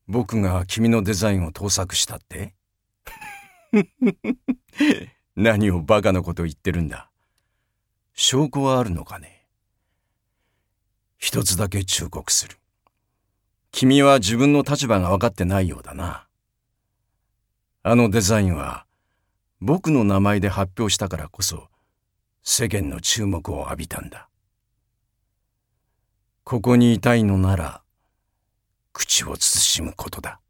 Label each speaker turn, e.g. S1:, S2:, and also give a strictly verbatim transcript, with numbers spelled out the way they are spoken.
S1: 僕が君のデザインを盗作したって何をバカなこと言ってるんだ。証拠はあるのかね。一つだけ忠告する。君は自分の立場が分かってないようだな。あのデザインは僕の名前で発表したからこそ世間の注目を浴びたんだ。ここにいたいのなら口を慎むことだ。